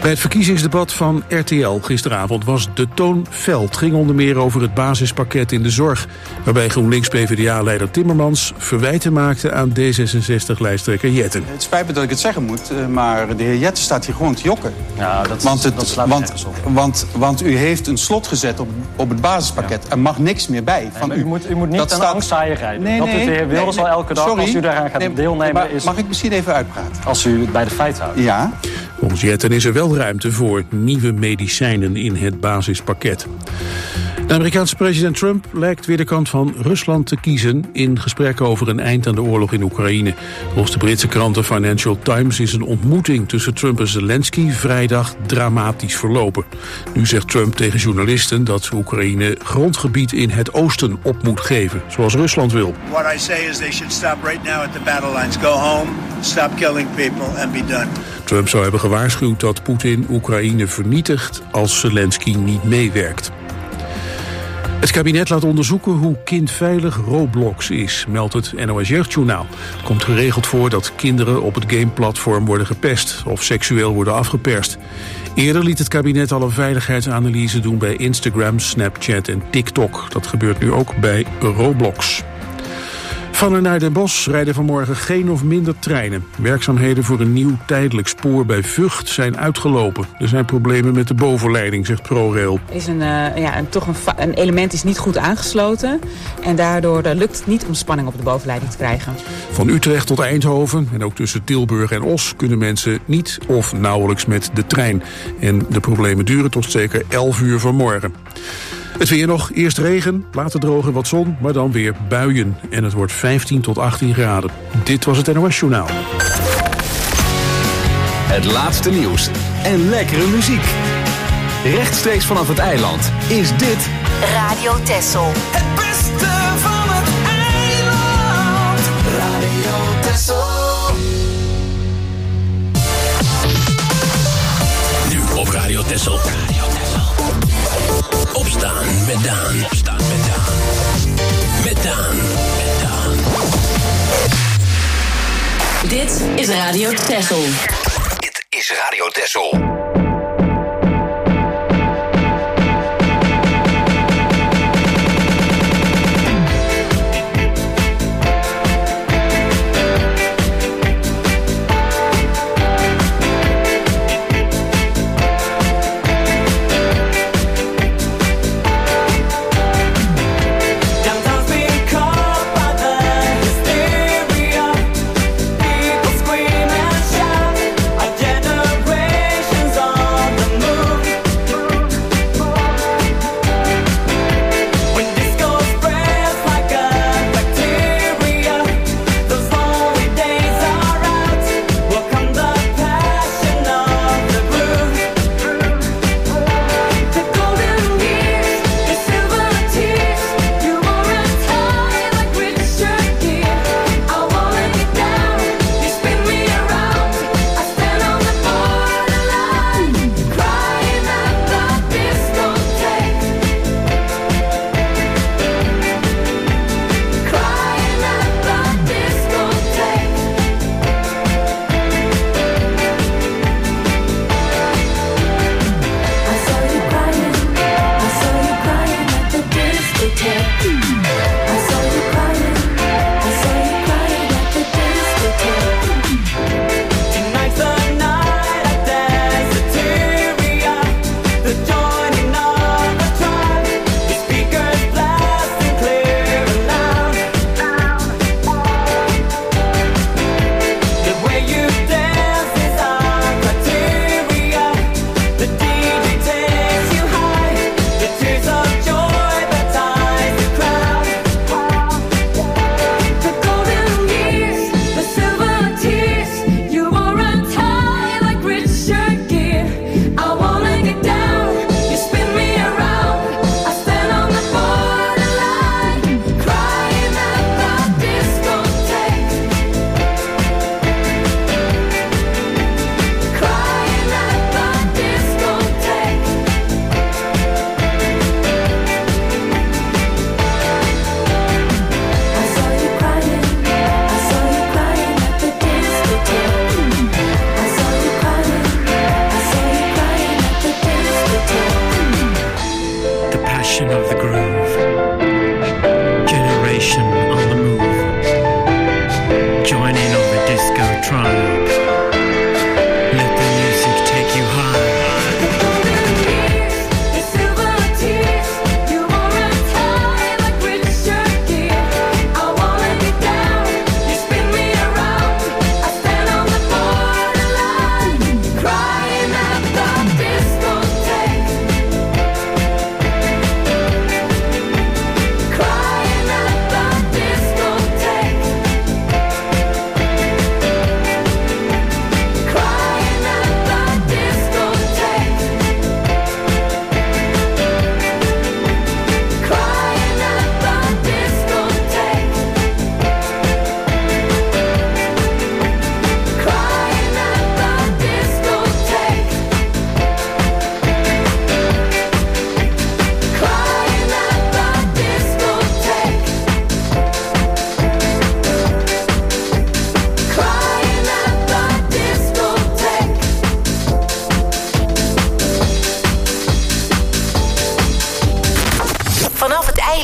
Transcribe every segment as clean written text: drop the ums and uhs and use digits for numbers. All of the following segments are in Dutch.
Bij het verkiezingsdebat van RTL gisteravond was de toon fel. Het ging onder meer over het basispakket in de zorg, waarbij GroenLinks-PVDA-leider Timmermans verwijten maakte aan D66-lijsttrekker Jetten. Het spijt me dat ik het zeggen moet, maar de heer Jetten staat hier gewoon te jokken. Ja, dat slaat nergens op. Want u heeft een slot gezet op het basispakket. Ja. Er mag niks meer bij. Van u moet niet aan angstzaaien rijden. Nee, dat doet de heer Wilders al elke dag. Als u daaraan gaat deelnemen. Mag ik misschien even uitpraten? Als u het bij de feiten houdt. Ja. Volgens Jetten is er wel ruimte voor nieuwe medicijnen in het basispakket. De Amerikaanse president Trump lijkt weer de kant van Rusland te kiezen in gesprekken over een eind aan de oorlog in Oekraïne. Volgens de Britse krant The Financial Times is een ontmoeting tussen Trump en Zelensky vrijdag dramatisch verlopen. Nu zegt Trump tegen journalisten dat Oekraïne grondgebied in het oosten op moet geven, zoals Rusland wil. What I say is they should stop right now at the battle lines. Go home, stop killing people and be done. Trump zou hebben gewaarschuwd dat Poetin Oekraïne vernietigt als Zelensky niet meewerkt. Het kabinet laat onderzoeken hoe kindveilig Roblox is, meldt het NOS Jeugdjournaal. Het komt geregeld voor dat kinderen op het gameplatform worden gepest of seksueel worden afgeperst. Eerder liet het kabinet al een veiligheidsanalyse doen bij Instagram, Snapchat en TikTok. Dat gebeurt nu ook bij Roblox. Van en naar Den Bosch rijden vanmorgen geen of minder treinen. Werkzaamheden voor een nieuw tijdelijk spoor bij Vught zijn uitgelopen. Er zijn problemen met de bovenleiding, zegt ProRail. Er is een element is niet goed aangesloten. En daardoor lukt het niet om spanning op de bovenleiding te krijgen. Van Utrecht tot Eindhoven en ook tussen Tilburg en Os kunnen mensen niet of nauwelijks met de trein. En de problemen duren tot zeker 11 uur vanmorgen. Het weer nog, eerst regen, later droog en wat zon, maar dan weer buien. En het wordt 15 tot 18 graden. Dit was het NOS Journaal. Het laatste nieuws en lekkere muziek. Rechtstreeks vanaf het eiland is dit Radio Texel. Het beste van het eiland. Radio Texel. Nu op Radio Texel. Opstaan met Daan. Opstaan met Daan. Met Daan. Met Daan. Dit is Radio Texel. Dit is Radio Texel. Generations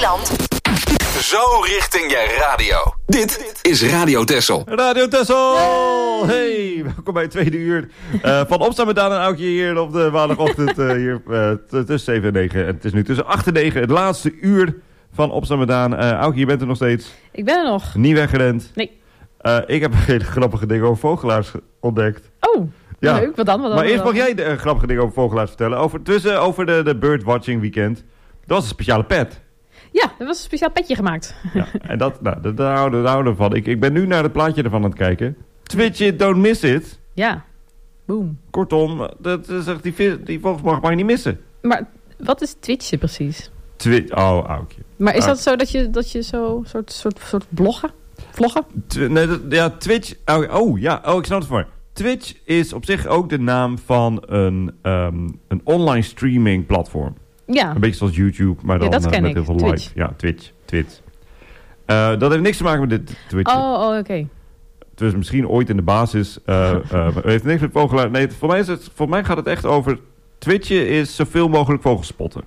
Eiland. Zo richting je radio. Dit is Radio Texel. Radio Texel! Hey, welkom bij het tweede uur van Opstaan met Daan en Aukje hier op de maandagochtend hier tussen 7 en 9. En het is nu tussen 8 en 9, het laatste uur van Opstaan met Daan. Aukje, je bent er nog steeds. Ik ben er nog. Niet weggerend. Nee. Ik heb een hele grappige dingen over vogelaars ontdekt. Oh, ja. Leuk. Wat dan? Maar eerst mag jij de grappige dingen over vogelaars vertellen. Over de birdwatching weekend. Dat was een speciale pet. Ja, er was een speciaal petje gemaakt. Ja, en daar houden we van. Ik ben nu naar het plaatje ervan aan het kijken. Twitch it, don't miss it. Ja, boom. Kortom, dat is echt die vogels mag je niet missen. Maar wat is Twitchen precies? Aukje. Maar is dat zo dat je zo soort bloggen? Vloggen? Twitch. Ik snap het voor. Twitch is op zich ook de naam van een online streaming platform. Ja. Een beetje zoals YouTube, maar dan met heel veel live. Ja, Twitch. Dat heeft niks te maken met dit Twitch. Oh, oké. Het is misschien ooit in de basis. Het heeft niks met vogelaar. Nee, voor mij gaat het echt over. Twitchen is zoveel mogelijk vogels spotten.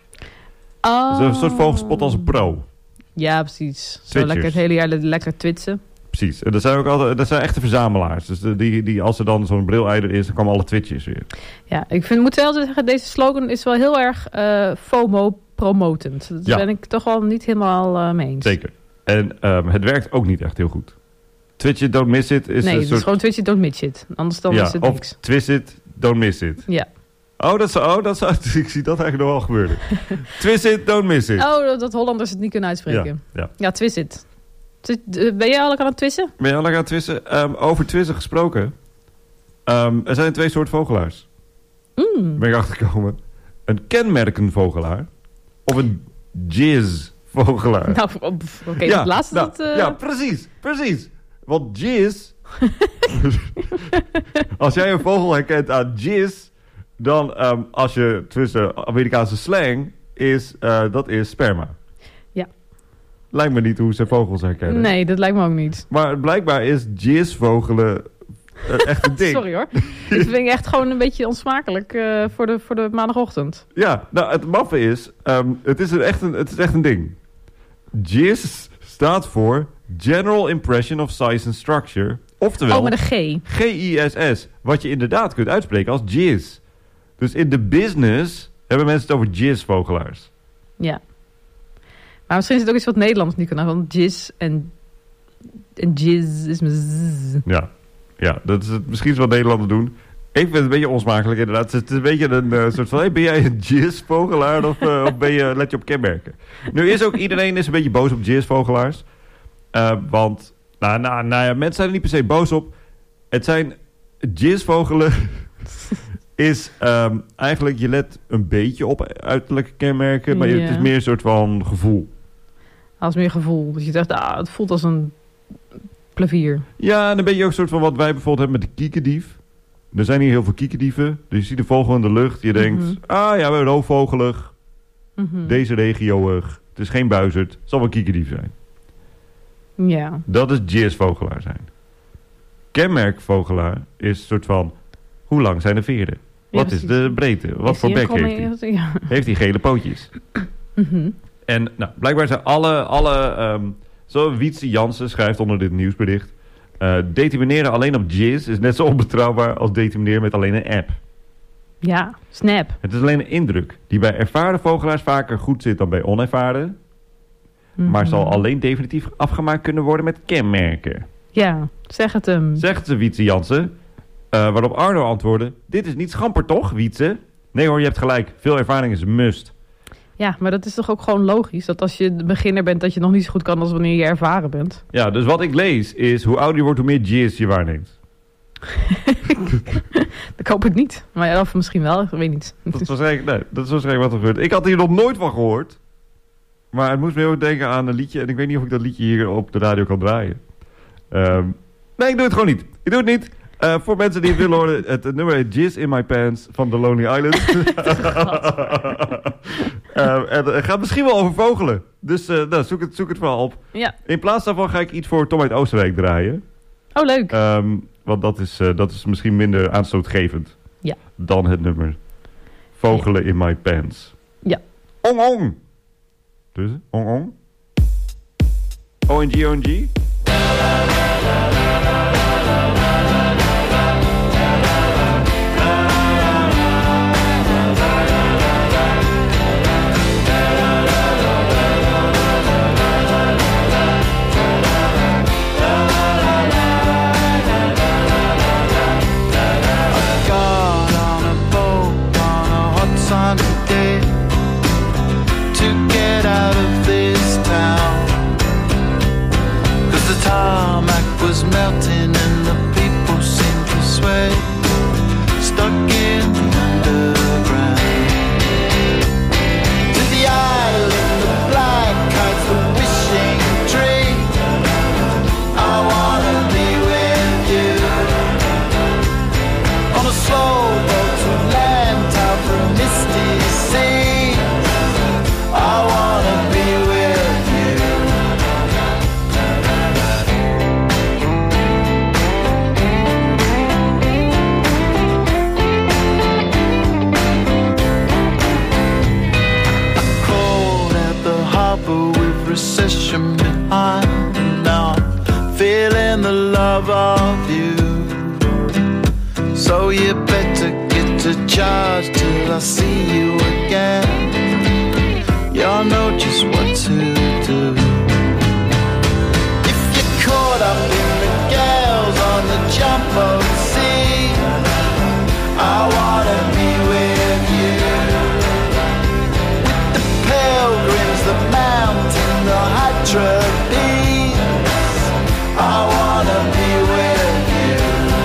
Oh. Dus een soort vogelspot als een pro. Ja, precies. Zo lekker het hele jaar lekker twitsen. Precies. En dat zijn ook altijd, dat zijn echte verzamelaars. Dus die als er dan zo'n brilleider is, dan komen alle Twitches weer. Ja, moet wel zeggen, deze slogan is wel heel erg FOMO-promotend. Daar ben ik toch wel niet helemaal mee eens. Zeker. En het werkt ook niet echt heel goed. Twitch it, don't miss it. Het is gewoon Twitch it, don't miss it. Anders dan is het niks. Of twist it, don't miss it. Ja. Ik zie dat eigenlijk nog wel gebeuren. Twist it, don't miss it. Oh, dat Hollanders het niet kunnen uitspreken. Ja, twist it. Ben jij al aan het twisten? Over twisten gesproken. Er zijn 2 soorten vogelaars. Ben ik achtergekomen. Een kenmerkenvogelaar. Of een jizz-vogelaar. Nou, oké, het laatste. Ja, precies. Want jizz... als jij een vogel herkent aan jizz... dan als je tussen Amerikaanse slang is... dat is sperma. Ja. Lijkt me niet hoe ze vogels herkennen. Nee, dat lijkt me ook niet. Maar blijkbaar is jizz-vogelen echt een ding. Sorry hoor. Dit vind ik echt gewoon een beetje onsmakelijk voor de maandagochtend. Ja, nou het maffe is... het is echt een ding. Jizz staat voor General Impression of Size and Structure. Oftewel... met een G. G-I-S-S. Wat je inderdaad kunt uitspreken als jizz. Dus in de business hebben mensen het over jizz-vogelaars. Ja. Maar misschien is het ook iets wat Nederlands niet kunnen. Want jizz en jizz is mijn zzz. Ja, dat is misschien wat Nederlanders doen. Ik vind het een beetje onsmakelijk inderdaad. Het is een beetje een soort van... Hey, ben jij een jizz-vogelaar of let je op kenmerken? Nu is ook iedereen een beetje boos op jizz-vogelaars. Want mensen zijn er niet per se boos op. Het zijn jizz-vogelen... is eigenlijk, je let een beetje op uiterlijke kenmerken, maar het is meer een soort van gevoel. Als meer gevoel. Dat je zegt, het voelt als een klavier. Ja, en dan ben je ook een soort van wat wij bijvoorbeeld hebben met de kiekendief. Er zijn hier heel veel kiekendieven. Dus je ziet de vogel in de lucht. Je denkt, we hebben roofvogelig. Deze regioig. Het is geen buizerd. Het zal wel kiekendief zijn. Ja. Dat is jizz-vogelaar zijn. Kenmerkvogelaar is een soort van... Hoe lang zijn de veren? Wat is de breedte? Wat voor bek heeft hij? Ja. Heeft hij gele pootjes? En blijkbaar zijn zo Wietse Jansen schrijft onder dit nieuwsbericht... determineren alleen op jizz is net zo onbetrouwbaar als determineren met alleen een app. Ja, snap. Het is alleen een indruk die bij ervaren vogelaars vaker goed zit dan bij onervaren. Maar zal alleen definitief afgemaakt kunnen worden met kenmerken. Ja, zeg het hem. Zegt ze Wietse Jansen... waarop Arno antwoordde... Dit is niet schamper toch, Wietse? Nee hoor, je hebt gelijk. Veel ervaring is een must. Ja, maar dat is toch ook gewoon logisch... dat als je de beginner bent... dat je nog niet zo goed kan als wanneer je ervaren bent. Ja, dus wat ik lees is... hoe ouder je wordt, hoe meer jizz je waarneemt. Ik hoop het niet. Maar ja, of misschien wel, ik weet niet. Dat is waarschijnlijk wat er gebeurt. Ik had hier nog nooit van gehoord. Maar het moest me heel denken aan een liedje... en ik weet niet of ik dat liedje hier op de radio kan draaien. Nee, ik doe het gewoon niet. Ik doe het niet... voor mensen die het willen horen, het nummer heet Jizz in My Pants van The Lonely Island. En het gaat misschien wel over vogelen. Dus zoek het vooral op. Ja. In plaats daarvan ga ik iets voor Tom uit Oosterwijk draaien. Oh, leuk. Want dat is misschien minder aanstootgevend dan het nummer Vogelen in My Pants. Ja. Ong ong! Dus, ong. ONG. Tarmac was melting and the people seemed to sway, stuck in the underground. To the island of black kites, the wishing tree, I wanna be with you. On a slow boat to land out for a misty sea, I wanna be with you. With recession behind, now I'm feeling the love of you. So you better get to charge till I see you again. Y'all know just what to do. If you're caught up in the gales on the jumbo sea, I wanna be with you. With the pilgrims, the mountain, the Hydra-Bees, I wanna be with you.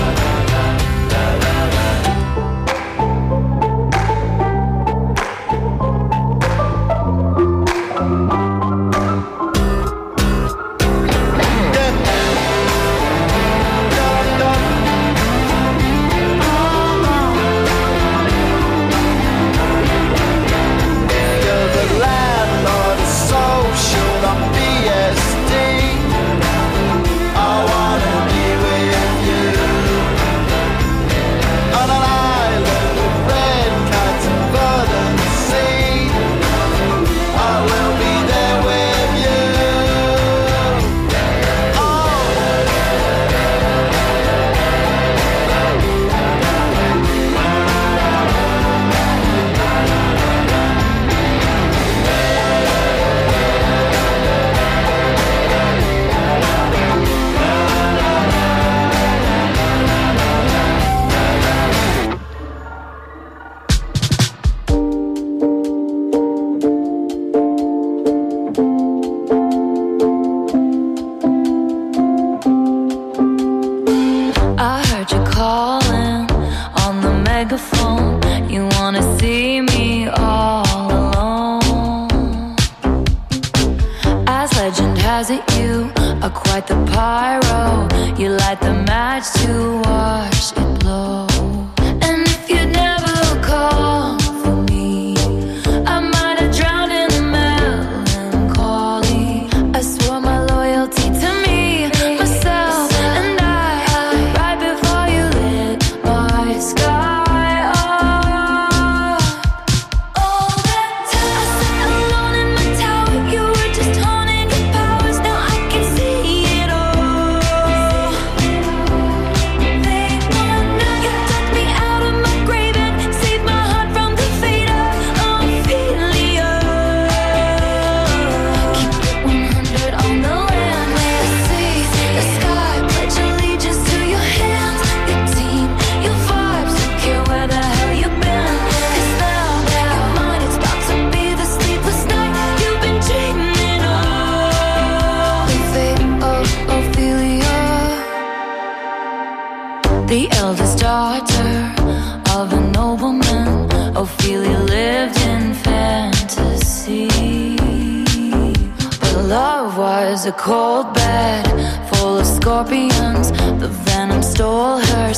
A cold bed full of scorpions. The venom stole her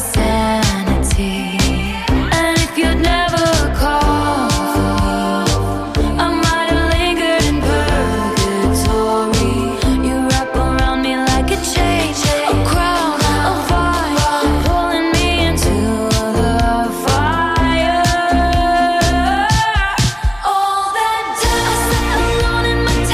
sanity. And if you'd never called for me, I might have lingered in purgatory. You wrap around me like a chain, a crown, a vine, pulling me into the fire. All that time I sat alone in my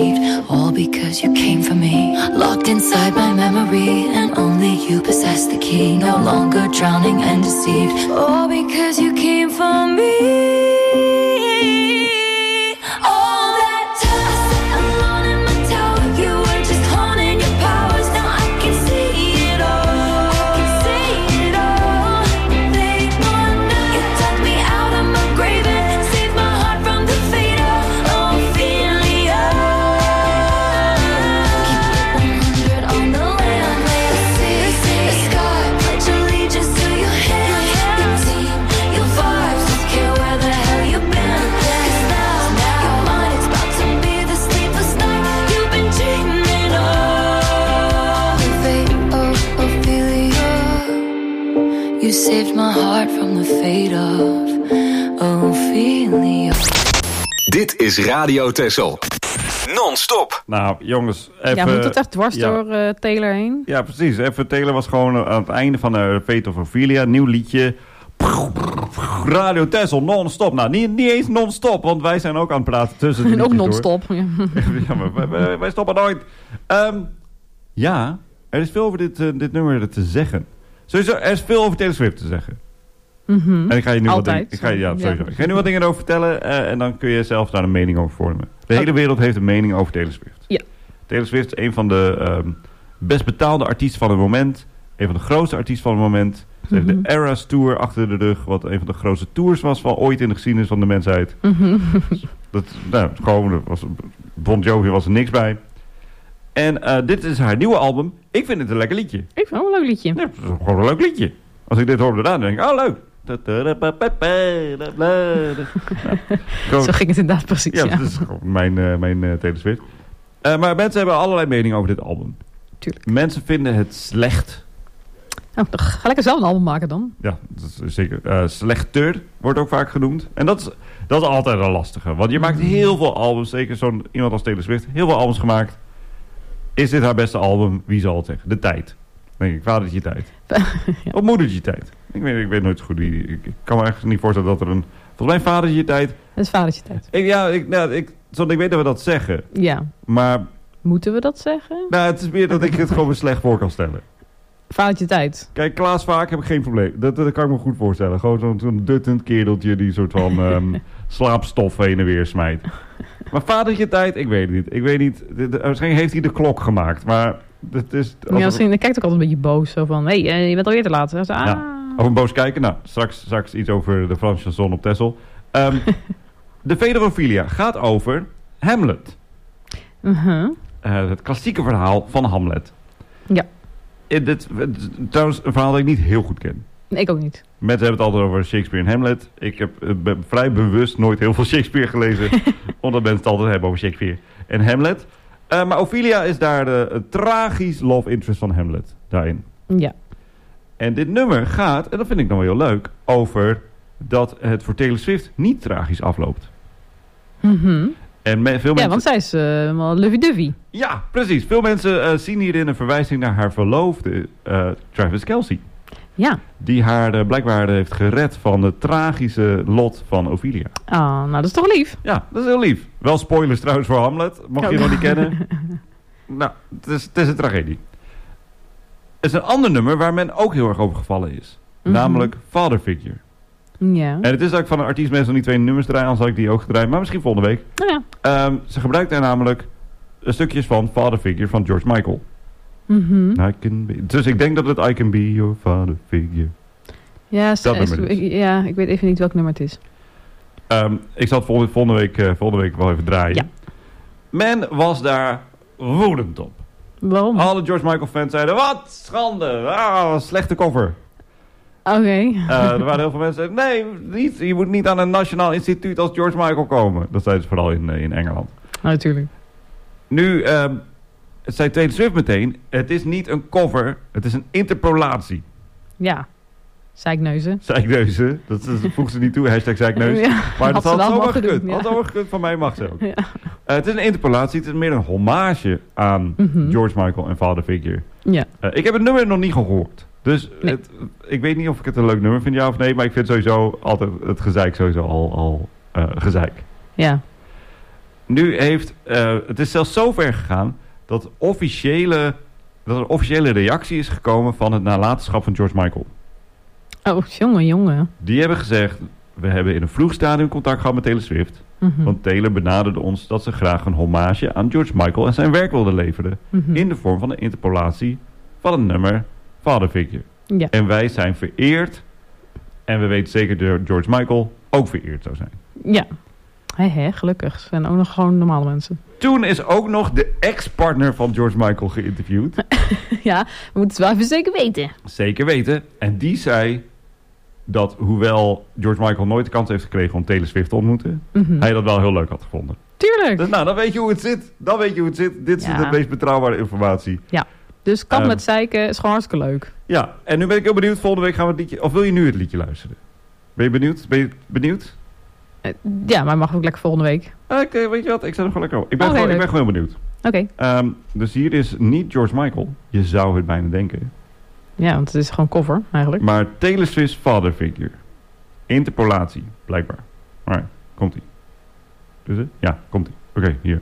deceived, all because you came for me. Locked inside my memory, and only you possess the key. No longer drowning and deceived, all because you came for me. You saved my heart from the fate of Ophelia. Dit is Radio Texel. Non-stop. Nou, jongens, even... Ja, moet het echt dwars door Taylor heen? Ja, precies. Even, Taylor was gewoon aan het einde van de Fate of Ophelia. Nieuw liedje. Radio Texel, non-stop. Nou, niet eens non-stop, want wij zijn ook aan het praten tussen de en ook non-stop. Ja. Ja, maar wij stoppen nooit. Ja, er is veel over dit nummer te zeggen. Sowieso, er is veel over Taylor Swift te zeggen. Mm-hmm. En ik ga je nu altijd. Ik ga je nu wat dingen erover vertellen en dan kun je zelf daar een mening over vormen. De hele wereld heeft een mening over Taylor Swift. Ja. Taylor Swift is een van de best betaalde artiesten van het moment. Een van de grootste artiesten van het moment. Ze heeft de Eras Tour achter de rug, wat een van de grootste tours was van ooit in de geschiedenis van de mensheid. Bon Jovi was er niks bij. En dit is haar nieuwe album. Ik vind het een lekker liedje. Ik vind het wel een leuk liedje. Ja, het is gewoon een leuk liedje. Als ik dit hoor dan denk ik, oh leuk. Zo ging het inderdaad precies. Ja, dat is gewoon mijn Taylor Swift. Maar mensen hebben allerlei meningen over dit album. Tuurlijk. Mensen vinden het slecht. Nou, dan ga lekker zelf een album maken dan. Ja, dat is zeker. Slechter wordt ook vaak genoemd. En dat is altijd een lastige. Want je maakt heel veel albums. Zeker zo'n iemand als Taylor Swift. Heel veel albums gemaakt. Is dit haar beste album? Wie zal het zeggen? De tijd. Denk ik, vadertje tijd. Ja. Of moedertje tijd. Ik weet nooit zo goed wie. Ik kan me eigenlijk niet voorstellen dat er een... Volgens mij vadertje tijd. Het is vadertje tijd. Ik weet dat we dat zeggen. Ja. Maar... Moeten we dat zeggen? Nou, het is meer dat ik het gewoon weer slecht voor kan stellen. Vadertje tijd. Kijk, Klaas Vaak heb ik geen probleem. Dat kan ik me goed voorstellen. Gewoon zo'n duttend kereltje die soort van slaapstof heen en weer smijt. Maar vadertje tijd, ik weet het niet. Ik weet niet. Waarschijnlijk heeft hij de klok gemaakt. Maar het is... Ja, misschien kijkt ook altijd een beetje boos. Zo van, hé, je bent alweer te laat. Zo, ja, over boos kijken. Nou, straks iets over de Franse chanson op Texel. De Fate of Ophelia gaat over Hamlet. Het klassieke verhaal van Hamlet. Ja. Trouwens, een verhaal dat ik niet heel goed ken. Nee, ik ook niet. Mensen hebben het altijd over Shakespeare en Hamlet. Ik ben vrij bewust nooit heel veel Shakespeare gelezen. Omdat mensen het altijd hebben over Shakespeare en Hamlet. Maar Ophelia is daar de tragisch love interest van Hamlet. Daarin. Ja. En dit nummer gaat, en dat vind ik dan wel heel leuk, over dat het voor Taylor Swift niet tragisch afloopt. En veel mensen... want zij is wel lovey-dovey. Ja, precies. Veel mensen zien hierin een verwijzing naar haar verloofde Travis Kelce. Ja. Die haar blijkbaar heeft gered van het tragische lot van Ophelia. Oh, nou dat is toch lief? Ja, dat is heel lief. Wel spoilers trouwens voor Hamlet, mocht je nog niet kennen. Nou, het is een tragedie. Het is een ander nummer waar men ook heel erg over gevallen is. Namelijk Father Figure. Ja. En het is dat ik van een artiest meestal niet 2 nummers draai, anders had ik die ook gedraaid. Maar misschien volgende week. Ja. Ze gebruikt daar namelijk stukjes van Father Figure van George Michael. I can be, dus ik denk dat het I Can Be Your Father Figure. Ja, ik weet even niet welk nummer het is. Ik zal het volgende week wel even draaien. Ja. Men was daar woedend op. Waarom? Alle George Michael fans zeiden, wat schande, slechte cover. Oké. Er waren heel veel mensen die zeiden, nee, je moet niet aan een nationaal instituut als George Michael komen. Dat zeiden ze vooral in Engeland. Natuurlijk. Nu, het zei Taylor Swift meteen, het is niet een cover, het is een interpolatie. Ja. Zeikneuzen. Zeikneuzen, dat voegt ze niet toe, hashtag zeikneus. Ja, maar dat had zomaar gekund. Ja. Had zomaar gekund, van mij mag ze ook. Ja. Het is een interpolatie, het is meer een hommage aan George Michael en Father Figure. Ja. Ik heb het nummer nog niet gehoord. Dus ik weet niet of ik het een leuk nummer vind, ja of nee. Maar ik vind sowieso altijd het gezeik sowieso al gezeik. Ja. nu heeft... het is zelfs zo ver gegaan dat er een officiële reactie is gekomen van het nalatenschap van George Michael. Oh, jongen. Die hebben gezegd, we hebben in een vroeg stadium contact gehad met Taylor Swift. Mm-hmm. Want Taylor benaderde ons dat ze graag een hommage aan George Michael en zijn werk wilden leveren. Mm-hmm. In de vorm van een interpolatie van het nummer Father Figure. Ja. En wij zijn vereerd. En we weten zeker dat George Michael ook vereerd zou zijn. Ja. Gelukkig. Ze zijn ook nog gewoon normale mensen. Toen is ook nog de ex-partner van George Michael geïnterviewd. Ja, we moeten het wel even zeker weten. Zeker weten. En die zei dat hoewel George Michael nooit de kans heeft gekregen om Taylor Swift te ontmoeten, hij dat wel heel leuk had gevonden. Tuurlijk. Dus, dan weet je hoe het zit. Dit is de meest betrouwbare informatie. Ja. Dus kap met zeiken is gewoon hartstikke leuk. Ja, en nu ben ik heel benieuwd. Volgende week gaan we het liedje... Of wil je nu het liedje luisteren? Ben je benieuwd? Ja, maar mag ook lekker volgende week. Oké, weet je wat? Ik zet hem gewoon lekker op. Ik ben gewoon heel benieuwd. Oké. Dus hier is niet George Michael. Je zou het bijna denken. Ja, want het is gewoon cover, eigenlijk. Maar Taylor Swift's Father Figure. Interpolatie, blijkbaar. Alright, komt-ie. Dus het? Ja, komt-ie. Oké, hier.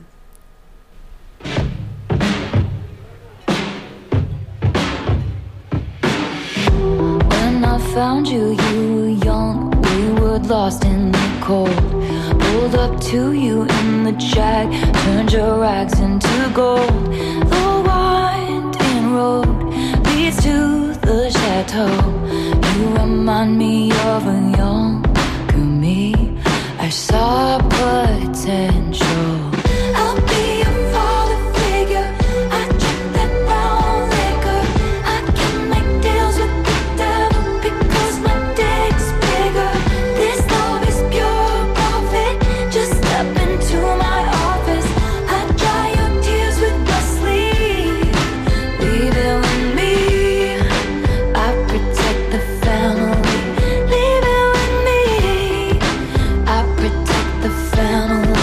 When I found you, you were young, wayward, lost in the cold. Pulled up to you in the Jag, turned your rags into gold. The winding road leads to the chateau. You remind me of a younger me. I saw potential. I'll be your father figure. I drink that brown liquor. I can make deals with the devil because my dick's bigger. This love is pure profit. Just step into my office. I dry your tears with my sleeve. Leave it with me. I protect the family. Leave it with me. I protect the family.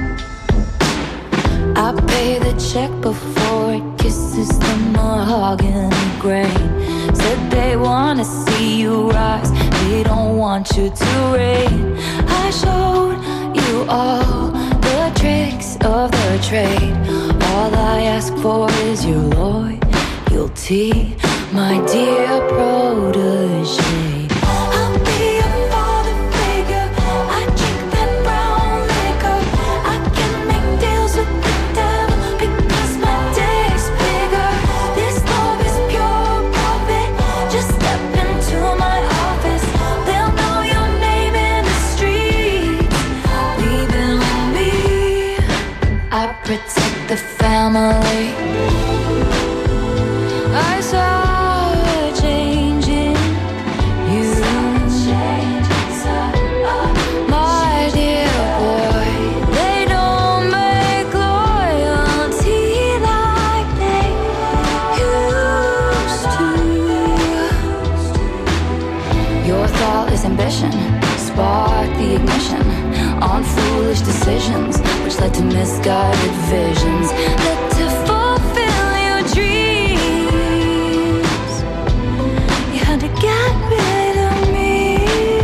I pay the check before it kisses the mahogany grain. Said they wanna see you rise, they don't want you to reign. I showed you all the tricks of the trade. All I ask for is your loyalty, my dear protege. I'll be your father figure. I drink that brown liquor. I can make deals with the devil because my dick's bigger. This love is pure profit. Just step into my office. They'll know your name in the streets. Leave it with me. I protect the family. I saw a change in you, my dear boy. They don't make loyalty like they used to. Your thought is ambition, spark the ignition on foolish decisions, which led to misguided visions, led to fulfill your dreams. You had to get rid of me.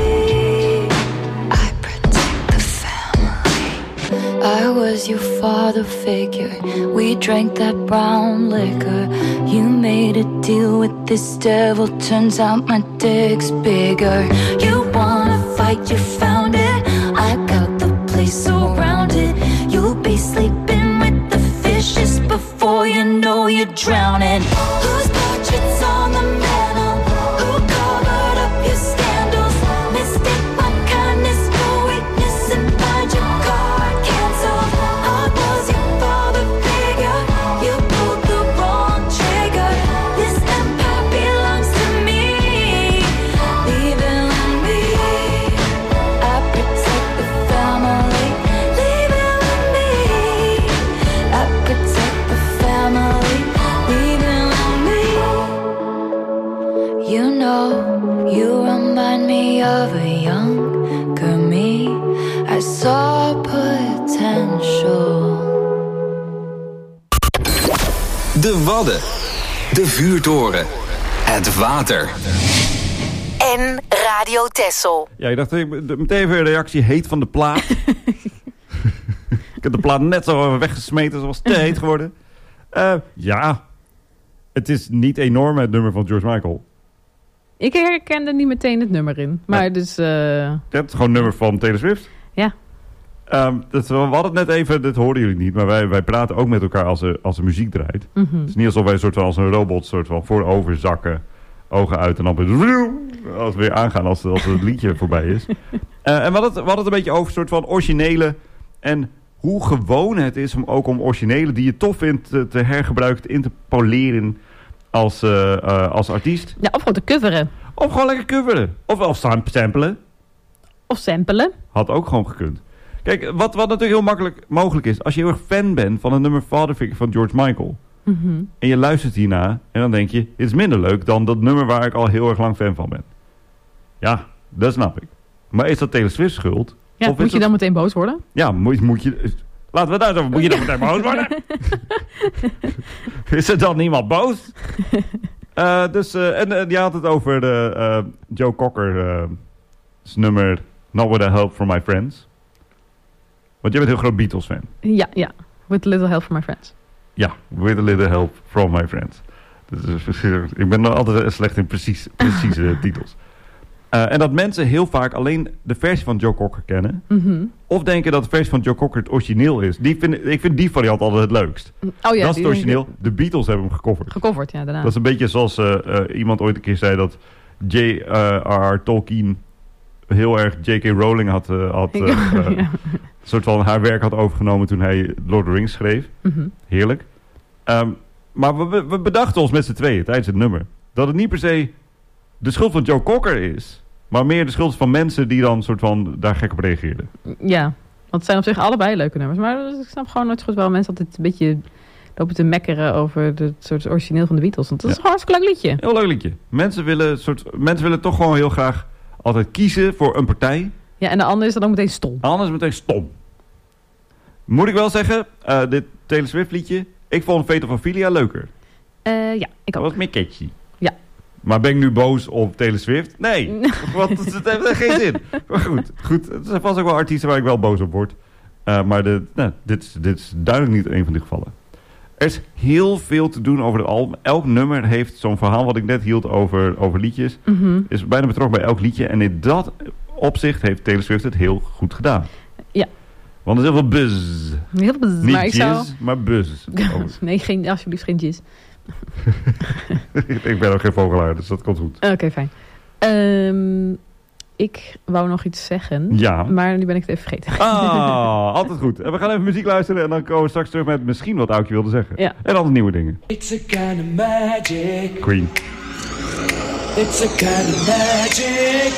I protect the family. I was your father figure. We drank that brown liquor. You made a deal with this devil. Turns out my dick's bigger. You wanna fight, you found it. I got the place surrounded. You'll be sleeping with the fishes before you know you're drowning. Whose portrait's on the mantle? Who covered up your scandals? Mistake my kindness for weakness and find your card canceled. I was your father figure. You pulled the wrong trigger. This empire belongs to me. Leave it with me. I protect the family. Leave it with me. I protect the family. Leave it with me. You know, you remind me of a younger me. I saw potential. De Wadden. De vuurtoren. Het water. En Radio Texel. Ja, ik dacht meteen even een reactie heet van de plaat. Ik heb de plaat net zo weggesmeten, zoals te heet geworden. Ja, het is niet enorm het nummer van George Michael. Ik herkende niet meteen het nummer in. Maar ja. Dus... Het is gewoon een nummer van Taylor Swift. Ja. We hadden het net even, dat hoorden jullie niet, maar wij praten ook met elkaar als er muziek draait. Mm-hmm. Het is niet alsof wij een soort van als een robot soort van voorover zakken, ogen uit en dan als we weer aangaan als het liedje voorbij is. En we hadden het een beetje over een soort van originele en hoe gewoon het is om ook om originele die je tof vindt te hergebruiken, in te poleren als artiest. Ja, of gewoon te coveren. Of gewoon lekker coveren. Of samplen. Of samplen. Had ook gewoon gekund. Kijk, wat natuurlijk heel makkelijk mogelijk is. Als je heel erg fan bent van het nummer Fatherfigure van George Michael. Mm-hmm. En je luistert hierna. En dan denk je, dit is minder leuk dan dat nummer waar ik al heel erg lang fan van ben. Ja, dat snap ik. Maar is dat Taylor Swift's schuld? Ja, moet je dan meteen boos worden? Ja, moet je... Laten we daar zo. Moet je dan meteen boos worden? Is er dan niemand boos? En je had het over de Joe Cocker's nummer Not With A Help From My Friends. Want jij bent een heel groot Beatles-fan. Ja. With a Little Help From My Friends. Ja, With a Little Help From My Friends. Dus, ik ben nog altijd slecht in precieze titels. En dat mensen heel vaak alleen de versie van Joe Cocker kennen. Mm-hmm. Of denken dat de versie van Joe Cocker het origineel is. Ik vind die variant altijd het leukst. Oh ja, dat is het origineel. De Beatles hebben hem gecoverd. Gecoverd, ja, daarna. Dat is een beetje zoals iemand ooit een keer zei dat J.R.R. Tolkien heel erg J.K. Rowling had een soort van haar werk had overgenomen toen hij Lord of the Rings schreef. Mm-hmm. Heerlijk. Maar we bedachten ons met z'n tweeën tijdens het nummer dat het niet per se de schuld van Joe Cocker is, maar meer de schuld van mensen die dan soort van daar gek op reageerden. Ja, want het zijn op zich allebei leuke nummers. Maar ik snap gewoon nooit goed waarom mensen altijd een beetje lopen te mekkeren over het soort origineel van de Beatles. Want dat is gewoon een hartstikke leuk liedje. Heel leuk liedje. Mensen willen toch gewoon heel graag altijd kiezen voor een partij. Ja, en de ander is dan ook meteen stom. De ander is meteen stom. Moet ik wel zeggen, dit Taylor Swift liedje, ik vond Fate of Ophelia leuker. Ja, ik ook. Dat was meer catchy. Ja. Maar ben ik nu boos op Taylor Swift? Nee, want het heeft geen zin. Maar goed. Het zijn vast ook wel artiesten waar ik wel boos op word. Maar dit is duidelijk niet een van die gevallen. Er is heel veel te doen over het album. Elk nummer heeft zo'n verhaal wat ik net hield over liedjes. Mm-hmm. Is bijna betrokken bij elk liedje. En in dat opzicht heeft Taylor Swift het heel goed gedaan. Ja. Want er is heel veel buzz. Heel veel buzz. Niet maar jizz, maar buzz. Nee, alsjeblieft geen jizz. Ik ben ook geen vogelaar, dus dat komt goed. Oké, fijn. Ik wou nog iets zeggen, ja. Maar nu ben ik het even vergeten. Altijd goed. En we gaan even muziek luisteren en dan komen we straks terug met misschien wat Aukje wilde zeggen. Ja. En altijd nieuwe dingen. It's a kind of magic. Queen. It's a kind of magic.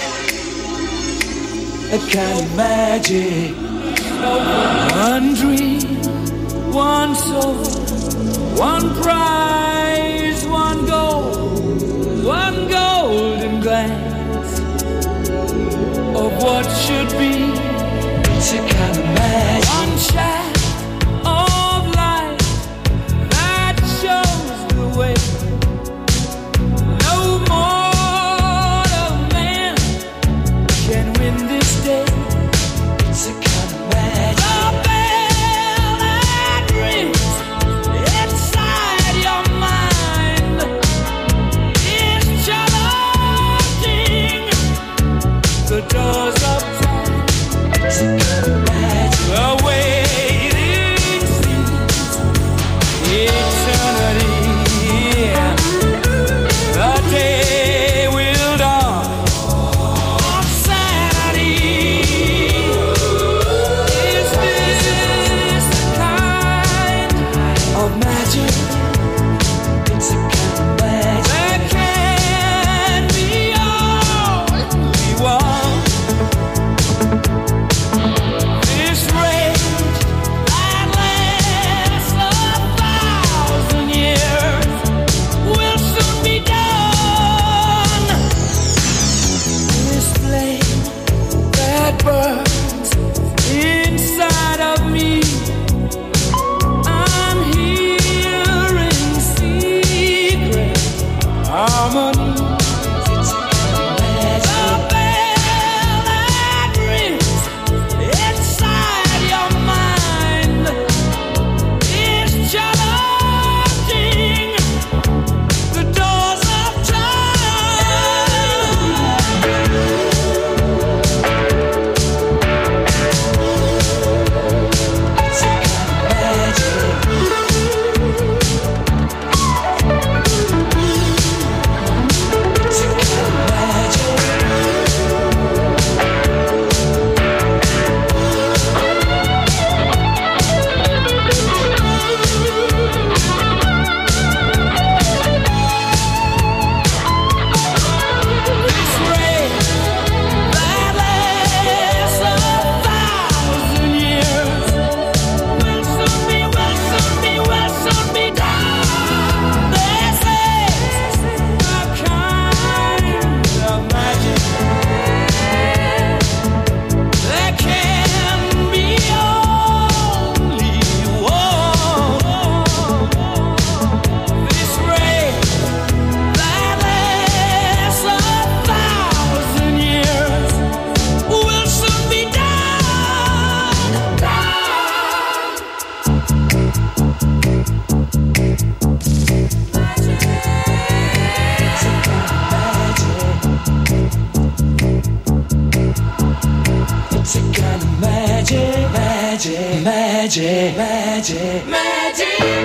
A kind of magic. One dream, one soul, one prize, one golden glance of what should be. It's a kind of magic. One shaft of light that shows the way. No mortal man can win this day. It's a kind of magic. The bell that rings inside your mind is challenging the doors of time. It's a kind of magic. The waiting seems eternity. The day will dawn on Saturday. Is this the kind of magic? It's a kind of magic. There can be only one. This rage that lasts 1,000 years will soon be done. This flame that burns inside of me, I'm healed Magic, magic, magic.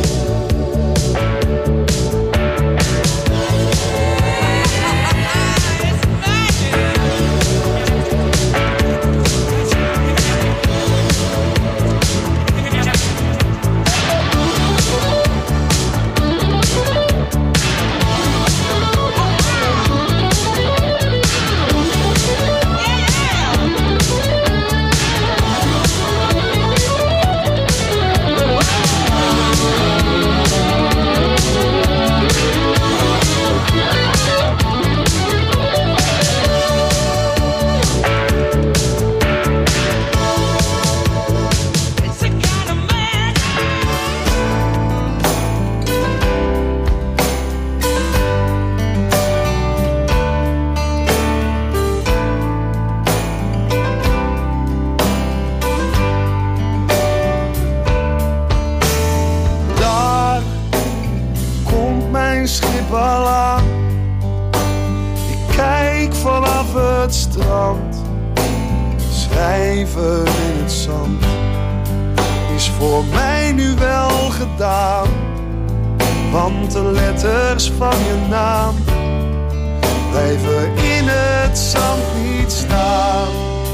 Schrijven in het zand is voor mij nu wel gedaan, want de letters van je naam blijven in het zand niet staan.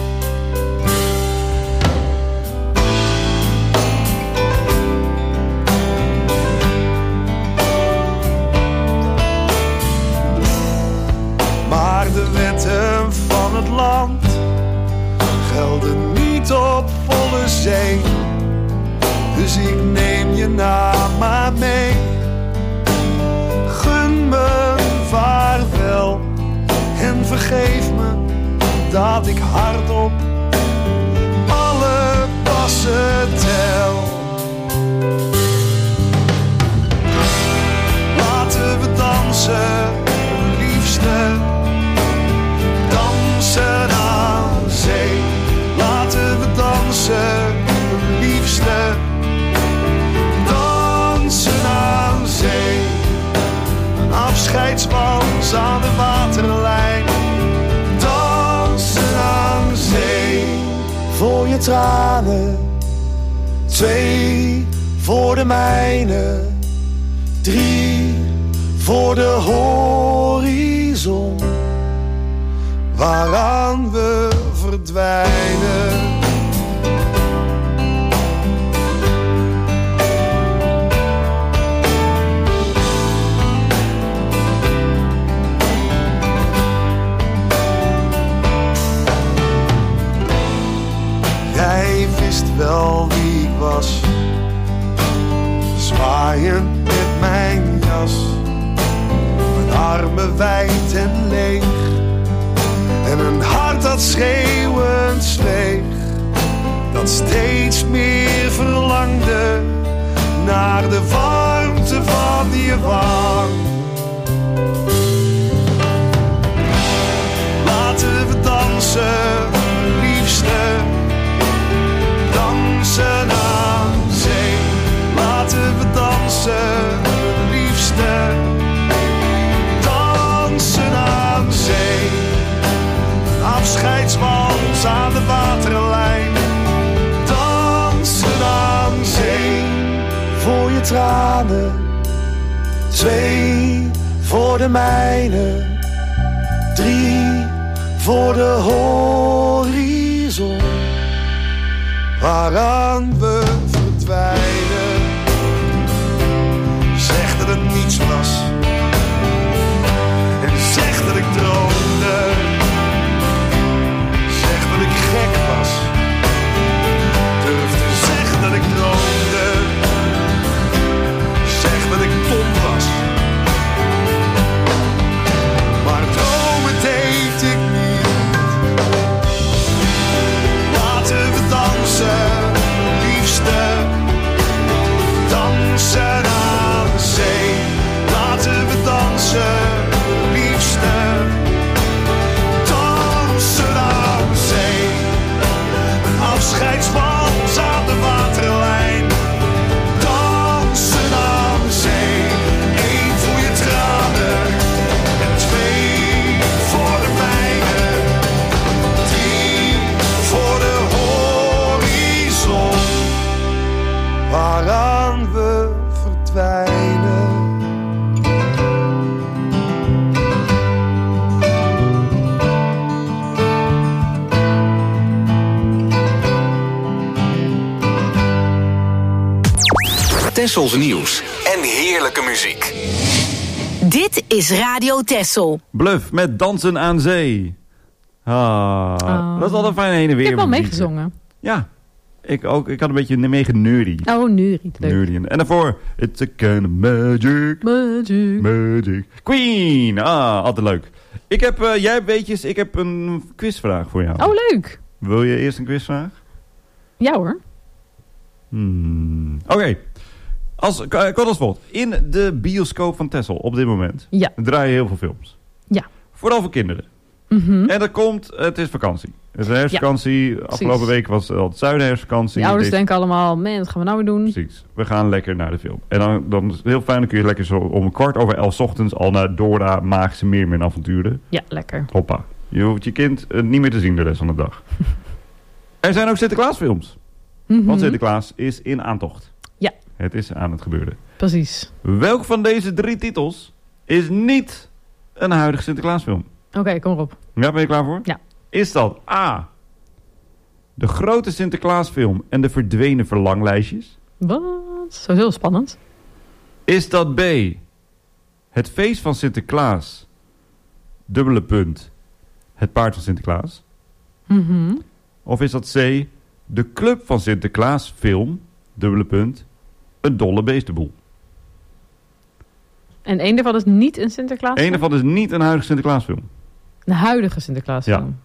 Maar de wetten van het land gelden niet op volle zee, dus ik neem je naam maar mee. Gun me vaarwel en vergeef me dat ik hardop alle passen tel. Laten we dansen, liefste, dansen aan zee. Laten we dansen, liefste, dansen aan zee. Een afscheidswals aan de waterlijn, dansen aan zee. Voor je tranen, 2 voor de mijne, 3 voor de horizon, waaraan we verdwijnen. Jij wist wel wie ik was, zwaaiend met mijn jas, mijn armen wijd en leeg, en een hart dat schreeuwend zweeg, dat steeds meer verlangde naar de warmte van je wang. Laten we dansen, liefste, dansen aan zee. Laten we dansen, liefste, dansen aan zee. Afscheidswals aan de waterlijn, dansen aan zee. Voor je tranen, 2 voor de mijne, 3 voor de horizon, waaraan we verdwijnen. Zeg dat het niets was en zeg dat ik droomde. Zeg dat ik gek was, durf te zeggen dat ik droomde. Zeg dat ik dom was, maar dromen deed ik niet. Laten we dansen, liefste, Tessels nieuws en heerlijke muziek. Dit is Radio Tessel. Bluff met Dansen aan Zee. Dat is altijd een fijn heen en weer. Ik heb wel meegezongen. Ja, ik ook. Ik had een beetje meegeneurie. Oh, neurie. En daarvoor, it's a kind of magic. Magic. Queen. Altijd leuk. Ik heb, jij hebt weetjes, ik heb een quizvraag voor jou. Oh, leuk. Wil je eerst een quizvraag? Ja hoor. Oké. Kort als volgt. In de bioscoop van Texel op dit moment draaien heel veel films. Ja. Vooral voor kinderen. En dat komt, het is vakantie. Het is een herfstvakantie. Ja, afgelopen week was het zuidenherfstvakantie. De ouders denken allemaal, man, wat gaan we nou weer doen? Precies. We gaan lekker naar de film. En dan is het heel fijn, dan kun je lekker zo om 11:15 ochtends al naar Dora Magische Meermin avonturen. Ja, lekker. Hoppa. Je hoeft je kind niet meer te zien de rest van de dag. Er zijn ook Sinterklaasfilms. Want Sinterklaas is in aantocht. Ja. Het is aan het gebeuren. Precies. Welk van deze 3 titels is niet een huidige Sinterklaasfilm? Oké, kom erop. Ja, ben je klaar voor? Ja. Is dat A, de grote Sinterklaasfilm en de verdwenen verlanglijstjes? Wat? Zo heel spannend. Is dat B, het feest van Sinterklaas, dubbele punt, het paard van Sinterklaas? Of is dat C, de club van Sinterklaas film, dubbele punt, een dolle beestenboel? En één daarvan is niet een Sinterklaasfilm? Eén daarvan is niet een huidige Sinterklaasfilm. Een huidige Sinterklaasfilm? Ja.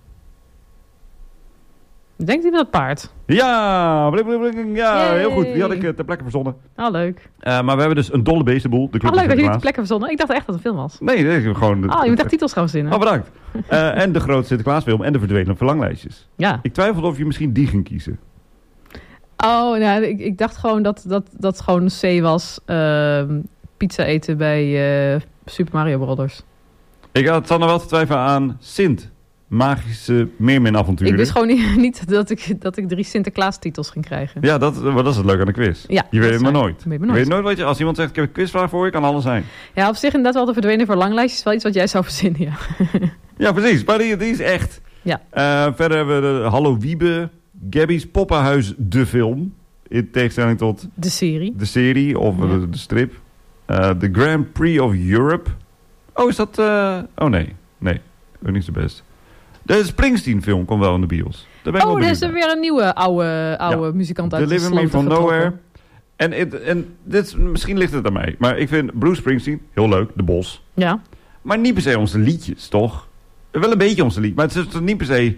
Denkt hij met dat paard? Ja, heel goed. Die had ik ter plekke verzonnen. Oh, leuk. Maar we hebben dus een dolle beestenboel. De club leuk dat je jullie ter plekke verzonnen. Ik dacht echt dat het een film was. Nee, gewoon... je moet echt titels gaan verzinnen. Oh, bedankt. En de grote Sinterklaasfilm en de verdwenen verlanglijstjes. Ja. Ik twijfelde of je misschien die ging kiezen. Oh, nou, ik dacht gewoon dat gewoon C was pizza eten bij Super Mario Brothers. Ik had dan wel te twijfelen aan Sint. Magische Meermin-avonturen. Ik wist gewoon niet dat ik 3 Sinterklaas-titels ging krijgen. Ja, dat is het leuke aan de quiz. Ja, je weet het maar nooit. Je weet nooit wat je... Als iemand zegt, ik heb een quizvraag voor je, kan alles zijn. Ja, op zich inderdaad wel de verdwenen verlanglijstjes. Wel iets wat jij zou verzinnen, ja. Ja, precies. Maar die is echt. Ja. Verder hebben we de Hallo Wiebe, Gabby's Poppenhuis, de film. In tegenstelling tot... De serie. Of de strip. De Grand Prix of Europe. Oh, is dat... oh, nee. Nee, ook niet zo best. De Springsteen-film komt wel in de bios. Er is er weer een nieuwe oude muzikant uit de Deliver Me From Nowhere. En misschien ligt het aan mij. Maar ik vind Bruce Springsteen heel leuk. De Bos. Ja. Maar niet per se onze liedjes, toch? Wel een beetje onze lied. Maar het is niet per se...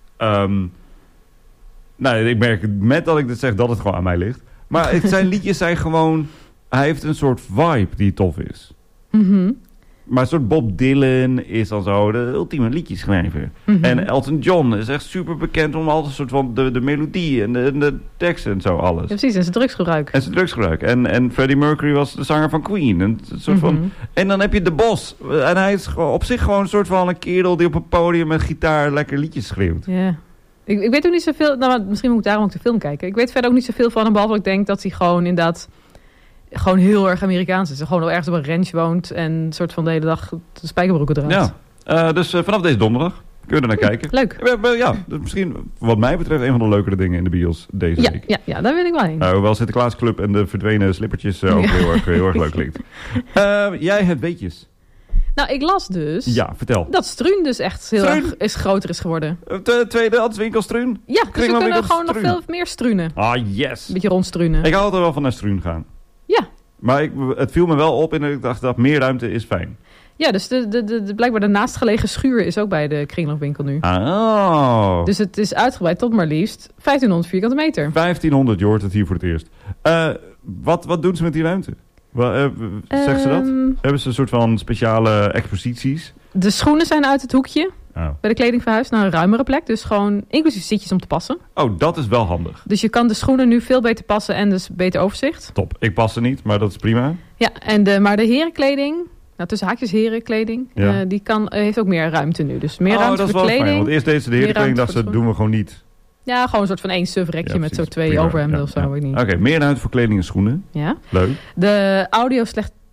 ik merk met dat ik dit zeg dat het gewoon aan mij ligt. Maar zijn liedjes zijn gewoon... Hij heeft een soort vibe die tof is. Maar een soort Bob Dylan is dan zo de ultieme liedjeschrijver. En Elton John is echt super bekend om altijd een soort van de melodie en de teksten en zo alles. Ja, precies, en zijn drugsgebruik. En Freddie Mercury was de zanger van Queen. En, soort van, en dan heb je de Bos. En hij is op zich gewoon een soort van een kerel die op een podium met gitaar lekker liedjes schreeuwt. Ja. Ik weet ook niet zoveel, misschien moet ik daarom ook de film kijken. Ik weet verder ook niet zoveel van hem, behalve dat ik denk dat hij gewoon inderdaad... gewoon heel erg Amerikaans is. Gewoon wel ergens op een ranch woont en een soort van de hele dag de spijkerbroeken eruit. Ja, dus vanaf deze donderdag kun je er naar kijken. Leuk. Ja, dus misschien wat mij betreft een van de leukere dingen in de bios deze week. Ja, daar wil ik wel heen. Hoewel Sinterklaasclub en de verdwenen slippertjes ook heel erg leuk klinkt. Jij hebt weetjes. Nou, ik las dus... Ja, vertel. Dat Struun dus echt heel erg groter is geworden. De tweede advieswinkel Struun? Ja, dus we kunnen gewoon nog veel meer struinen. Ah, yes. Een beetje rondstruinen. Ik hou altijd wel van naar Struun gaan. Ja. Maar het viel me wel op en ik dacht dat meer ruimte is fijn. Ja, dus blijkbaar de naastgelegen schuur is ook bij de kringloopwinkel nu. Oh. Dus het is uitgebreid tot maar liefst 1500 vierkante meter. 1500, je hoort het hier voor het eerst. Wat doen ze met die ruimte? Zeggen ze dat? Hebben ze een soort van speciale exposities? De schoenen zijn uit het hoekje. Oh. Bij de kleding verhuisd naar een ruimere plek. Dus gewoon inclusief zitjes om te passen. Oh, dat is wel handig. Dus je kan de schoenen nu veel beter passen en dus beter overzicht. Top. Ik pas ze niet, maar dat is prima. Ja, maar de herenkleding... Nou, tussen haakjes herenkleding. Ja. Die heeft ook meer ruimte nu. Dus meer ruimte dat is voor wel kleding. Fijn, want eerst deed ze de herenkleding, dacht ze, doen we gewoon niet. Ja, gewoon een soort van 1 sufrekje met zo 2 overhemden of zo. Oké, meer ruimte voor kleding en schoenen. Ja. Leuk. De audio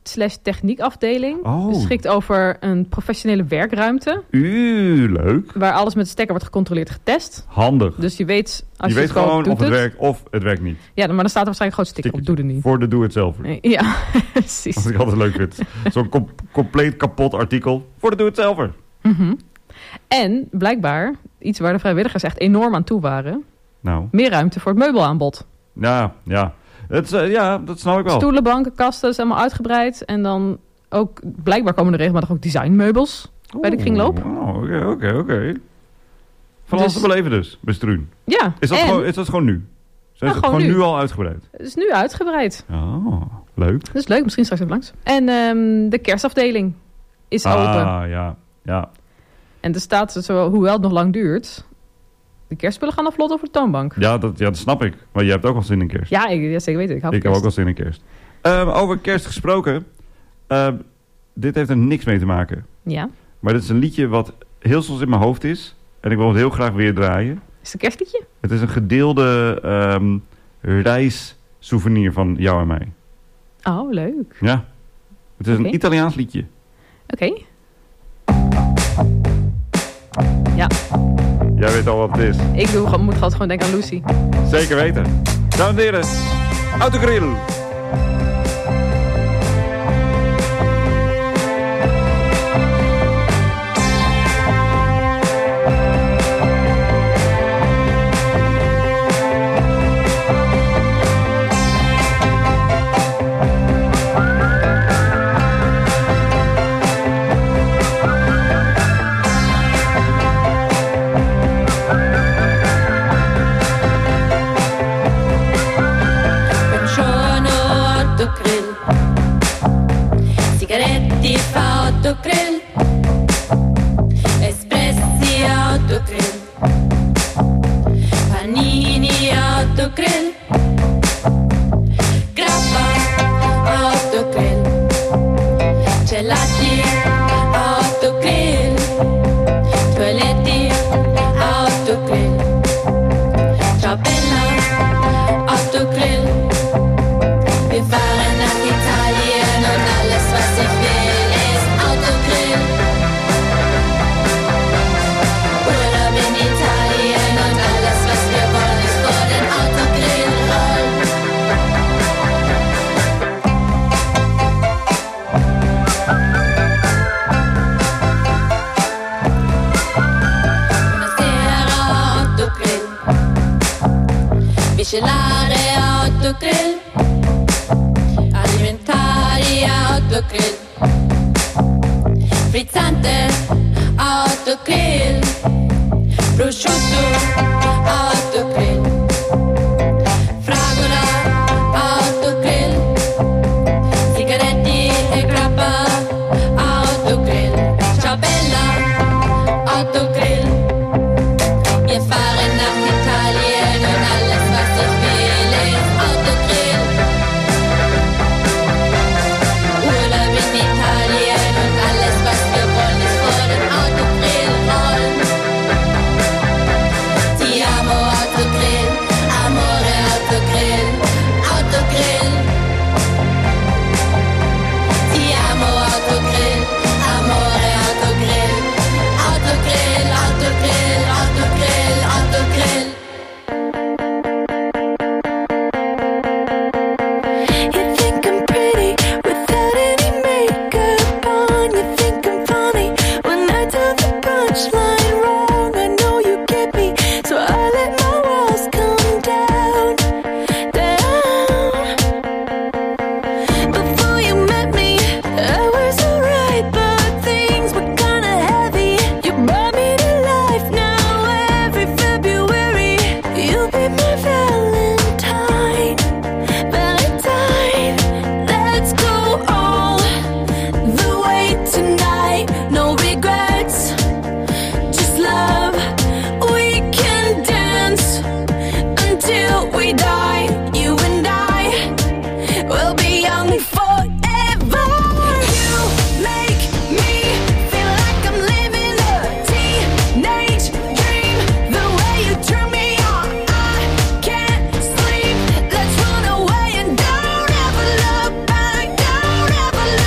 techniekafdeling. Beschikt over een professionele werkruimte. Leuk. Waar alles met de stekker wordt gecontroleerd en getest. Handig. Dus je weet als je weet het gewoon of het werkt of het werkt niet. Ja, maar dan staat er waarschijnlijk gewoon sticker op. Doe er niet. Voor de doe-het-zelver. Ja, precies. Wat ik altijd leuk vind. Zo'n compleet kapot artikel voor de doe-het-zelver. Mm-hmm. En blijkbaar, iets waar de vrijwilligers echt enorm aan toe waren. Nou. Meer ruimte voor het meubelaanbod. Ja. Dat snap ik wel. Stoelen, banken, kasten, is allemaal uitgebreid. En dan ook, blijkbaar komen er regelmatig ook designmeubels bij de kringloop. Oké. Van alles te beleven dus, bij Struun. Ja. Is dat gewoon nu? Zijn ze gewoon nu al uitgebreid? Het is nu uitgebreid. Oh, leuk. Dat is leuk, misschien straks even langs. En de kerstafdeling is open. Ja. En er staat, hoewel het nog lang duurt, de kerstspullen gaan al vlot over de toonbank. Ja, dat snap ik. Maar jij hebt ook al zin in kerst. Ja, zeker weten. Ik heb ook al zin in kerst. Over kerst gesproken. Dit heeft er niks mee te maken. Ja. Maar dit is een liedje wat heel soms in mijn hoofd is. En ik wil het heel graag weer draaien. Is het een kerstliedje? Het is een gedeelde reissouvenir van jou en mij. Oh, leuk. Ja. Het is een Italiaans liedje. Oké. Ja. Jij weet al wat het is. Ik moet altijd gewoon denken aan Lucy. Zeker weten. Dames en heren, Autogrill. Autogrill, espressi autogrill, panini autogrill, grappa autogrill, gelati autogrill, toiletti autogrill, ciao bella autogrill, wir fahren nach Italien und alles was ich will. Urlaub in Italien und alles was wir wollen ist vor den Autogrill rollen. Buonasera Autogrill, miscelare Autogrill, alimentari Autogrill, frizzante autogrill, prosciutto autogrill, fragola autogrill, sigaretti e grappa autogrill, ciao bella autogrill, wir fahren nach Italien und alles was ich will ist autogrill. Urlaub in Italien und alles was wir wollen ist vor den Autogrill rollen. Ti amo autogrill, amore autogrill, autogrill. Ti amo autogrill, amore autogrill, autogrill, autogrill, autogrill, autogrill. You think I'm pretty without any makeup on. You think I'm funny when I tell the punchline wrong. I know you get me, so I let my walls come down, down. Before you met me, I was alright, but things were kinda heavy. You brought me to life now every February. You'll be my Valentine, Valentine. Let's go all the way tonight. No regrets, just love. We can dance until we die. You and I will be young forever. You make me feel like I'm living a teenage dream. The way you turn me on, I can't sleep. Let's run away and don't ever look back. Don't ever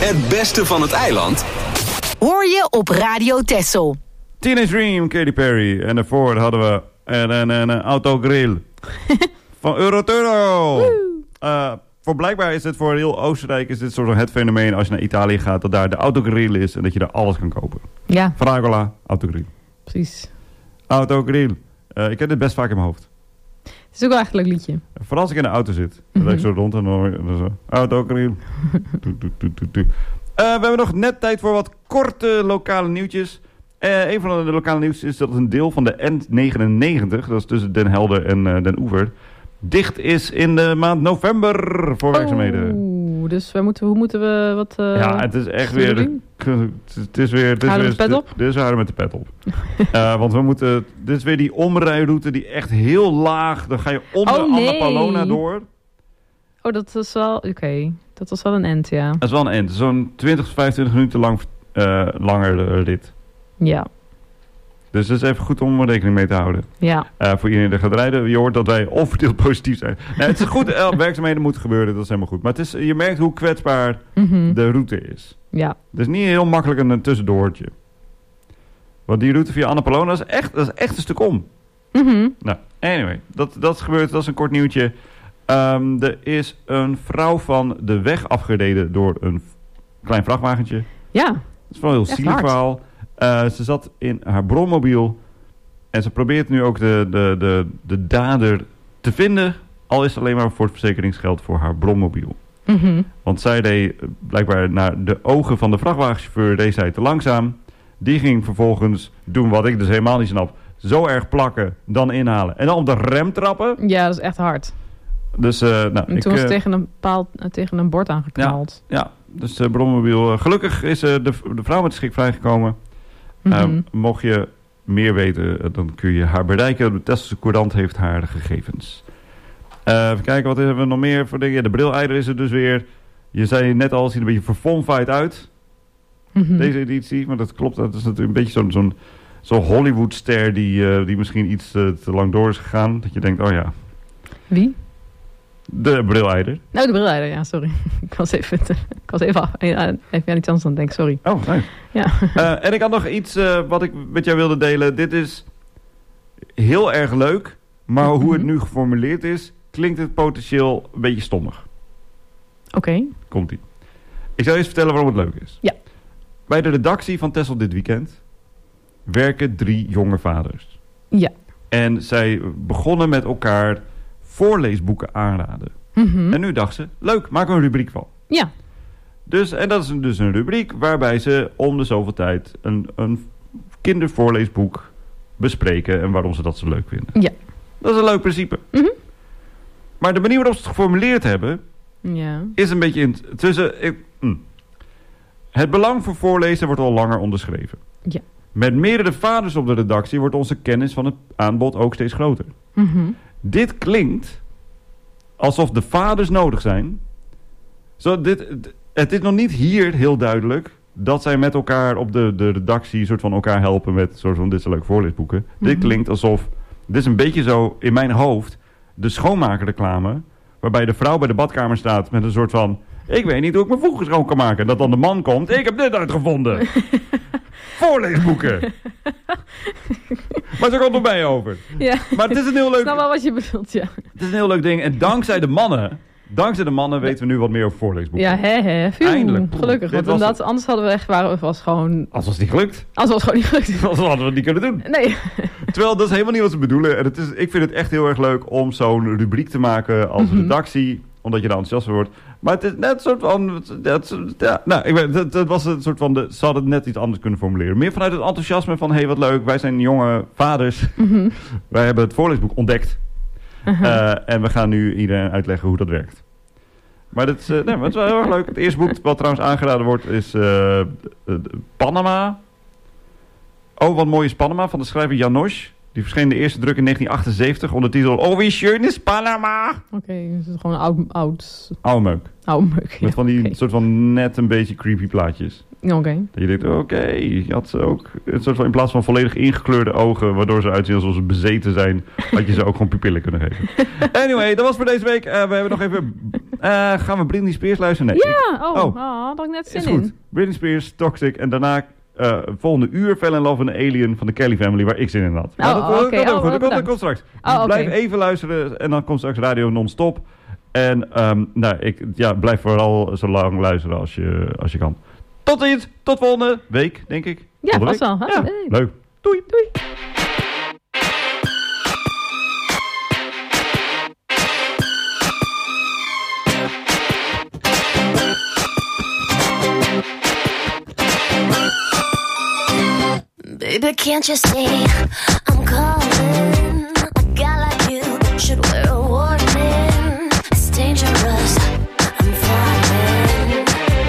Het beste van het eiland hoor je op Radio Texel. Teenage Dream, Katy Perry. En daarvoor hadden we een autogrill van Euroturo. Voor blijkbaar is het voor heel Oostenrijk is dit soort van het fenomeen als je naar Italië gaat, dat daar de autogrill is en dat je daar alles kan kopen. Ja. Fragola, autogrill. Precies. Autogrill. Ik heb dit best vaak in mijn hoofd. Het is ook wel echt een leuk liedje. Vooral als ik in de auto zit. Dan rijd ik zo rond en dan zo. Autogrill. We hebben nog net tijd voor wat korte lokale nieuwtjes. Een van de lokale nieuwtjes is dat een deel van de N99, dat is tussen Den Helder en Den Oever, dicht is in de maand november voor werkzaamheden. Dus hoe moeten we wat... ja, het is echt weer... Het is weer... Houden we de pet op? Dit is houden met de pet op. Want we moeten... Dit is weer die omrijroute die echt heel laag... Dan ga je onder Annapolona door. Oh, dat was wel... Oké. Dat was wel een end, ja. Dat is wel een end. Zo'n 20, 25 minuten lang langer rit. Ja. Dus dat is even goed om rekening mee te houden. Ja. Voor iedereen die gaat rijden. Je hoort dat wij onverdeeld positief zijn. Nee, het is goed. Werkzaamheden moeten gebeuren. Dat is helemaal goed. Maar je merkt hoe kwetsbaar de route is. Ja. Het is niet heel makkelijk een tussendoortje. Want die route via Annapolona is echt een stuk om. Nou, anyway. Dat is gebeurd. Dat is een kort nieuwtje. Er is een vrouw van de weg afgereden door een klein vrachtwagentje. Ja. Dat is wel een heel zielig verhaal. Ze zat in haar brommobiel en ze probeert nu ook de dader te vinden, al is het alleen maar voor het verzekeringsgeld voor haar brommobiel. Want zij deed blijkbaar naar de ogen van de vrachtwagenchauffeur reed zij te langzaam. Die ging vervolgens doen wat ik dus helemaal niet snap. Zo erg plakken, dan inhalen en dan op de rem trappen. Ja, dat is echt hard. Dus, en toen was ze tegen een bord aangeknald. Ja, dus de brommobiel. Gelukkig is de vrouw met de schrik vrijgekomen. Mocht je meer weten, dan kun je haar bereiken. De Tesselse Courant heeft haar gegevens. Even kijken, wat hebben we nog meer voor dingen? Ja, de brileider is er dus weer. Je zei net al, ziet er een beetje verfomfaaid uit. Deze editie, maar dat klopt. Dat is natuurlijk een beetje zo'n Hollywoodster die misschien iets te lang door is gegaan. Dat je denkt, oh ja. Wie? De brileider. Nou, de brileider, ja, sorry. Ik was even aan iets anders aan het denken, sorry. Oh, nice. Ja. En ik had nog iets wat ik met jou wilde delen. Dit is heel erg leuk, maar hoe het nu geformuleerd is, klinkt het potentieel een beetje stommig. Oké. Komt-ie. Ik zal eens vertellen waarom het leuk is. Ja. Bij de redactie van Texel dit weekend werken 3 jonge vaders. Ja. En zij begonnen met elkaar voorleesboeken aanraden. En nu dacht ze, leuk, maak er een rubriek van. Ja. En dat is dus een rubriek waarbij ze om de zoveel tijd een kindervoorleesboek bespreken en waarom ze dat zo leuk vinden. Ja. Dat is een leuk principe. Maar de manier waarop ze het geformuleerd hebben, is een beetje Het belang voor voorlezen wordt al langer onderschreven. Ja. Met meerdere vaders op de redactie wordt onze kennis van het aanbod ook steeds groter. Dit klinkt alsof de vaders nodig zijn. Het is nog niet hier heel duidelijk dat zij met elkaar op de redactie soort van elkaar helpen met soort van dit zijn leuke voorleesboeken. Dit klinkt alsof, dit is een beetje zo in mijn hoofd, de schoonmakerreclame, waarbij de vrouw bij de badkamer staat met een soort van, ik weet niet hoe ik mijn voegen schoon kan maken. Dat dan de man komt, ik heb dit uitgevonden. Voorleesboeken. Maar zo komt er bij over. Ja. Maar het is een heel leuk... Ik snap wel wat je bedoelt, ja. Het is een heel leuk ding. En dankzij de mannen weten we nu wat meer over voorleesboeken. Ja, eindelijk. Gelukkig. Want inderdaad, anders hadden we echt, waren we gewoon... Als was het niet gelukt. Als was het gewoon niet gelukt. Als hadden we het niet kunnen doen. Nee. Terwijl, dat is helemaal niet wat ze bedoelen. En ik vind het echt heel erg leuk om zo'n rubriek te als redactie. Omdat je daar enthousiast voor wordt. Maar het is net een soort van... Dat was een soort van... Ze hadden het net iets anders kunnen formuleren. Meer vanuit het enthousiasme van... Hey, wat leuk. Wij zijn jonge vaders. Wij hebben het voorleesboek ontdekt. En we gaan nu iedereen uitleggen hoe dat werkt. Maar het is wel heel erg leuk. Het eerste boek wat trouwens aangeraden wordt is Panama. Oh, wat mooi is Panama van de schrijver Janosch. Die verscheen de eerste druk in 1978 onder de titel Oh, wie schön is Panama. Oké, dus het is gewoon oude meuk. Oude meuk, met van die soort van net een beetje creepy plaatjes. Oké. Dat je denkt, je had ze ook een soort van in plaats van volledig ingekleurde ogen, waardoor ze uitzien alsof ze bezeten zijn, had je ze ook gewoon pupillen kunnen geven. Anyway, dat was voor deze week. We hebben nog even Gaan we Britney Spears luisteren? Nee. Ja, had ik net zin in. Goed. Britney Spears, Toxic. En daarna volgende uur Fell in Love with an Alien van de Kelly Family, waar ik zin in had. Dat komt straks. Blijf even luisteren en dan komt straks radio non-stop. En blijf vooral zo lang luisteren als je kan. Tot ziens, tot volgende week, denk ik. Ja, vast wel. Ja, leuk. Doei. Baby, can't you see I'm calling? A guy like you should wear a warning. It's dangerous, I'm falling.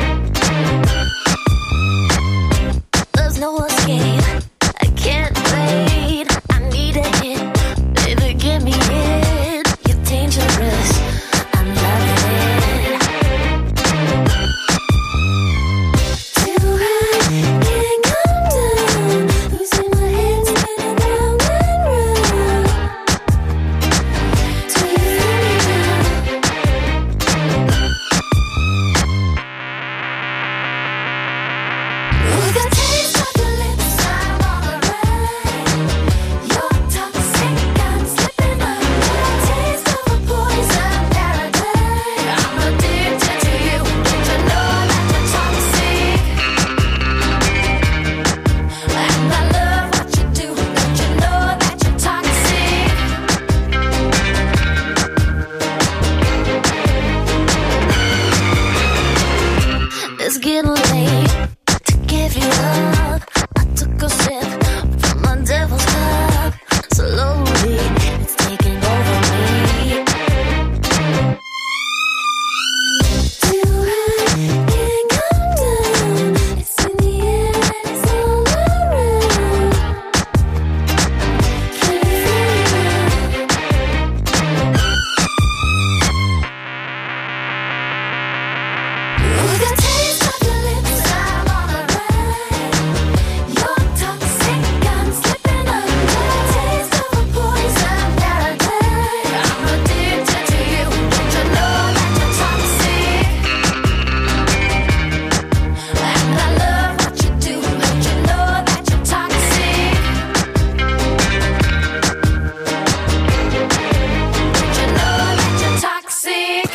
There's no escape, I can't wait. I need a hit, baby, give me it. You're dangerous, I'm loving it. Too high, can't come down. Losing my head, spinning round and round. Do you feel me now? With the taste of your lips, I'm on the run. You're toxic, I'm slipping under. Taste of a poison paradise. I'm addicted to you. Don't you know that you're toxic? And I love what you do. Don't you know that you're toxic? It's getting late to give you up. I took a sip from my devil's cup. Slowly, it's taking over me. Too high, can't come down. It's in the air and it's all around. Can you feel it now? With the taste of your lips, I'm on the run. You're toxic, I'm slipping under. Taste of a poison paradise. I'm addicted to you. Don't you know that you're toxic? And I love what you do. Don't you know that you're toxic? Don't you know that you're toxic?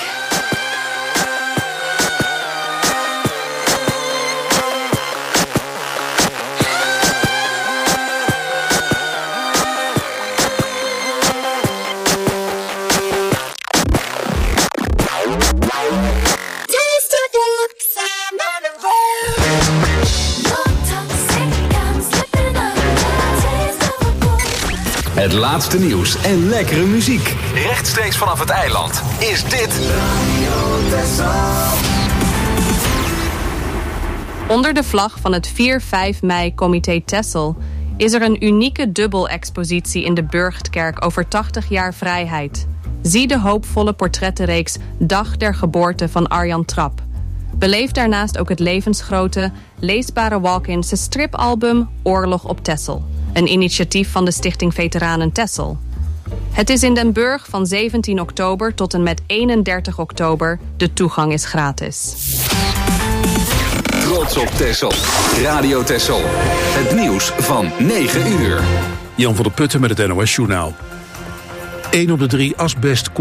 Taste of your lips, I'm on the road. You're toxic, I'm slipping under. Taste of a poison. Het laatste nieuws en lekkere muziek. Rechtstreeks vanaf het eiland is dit... Onder de vlag van het 4-5 mei Comité Texel is er een unieke dubbel-expositie in de Burchtkerk over 80 jaar vrijheid. Zie de hoopvolle portrettenreeks Dag der geboorte van Arjan Trap. Beleef daarnaast ook het levensgrote, leesbare walk-inse stripalbum Oorlog op Texel. Een initiatief van de Stichting Veteranen Texel. Het is in Den Burg van 17 oktober tot en met 31 oktober. De toegang is gratis. Trots op Texel. Radio Texel. Het nieuws van 9 uur. Jan van der Putten met het NOS Journaal. 1 op de 3 asbest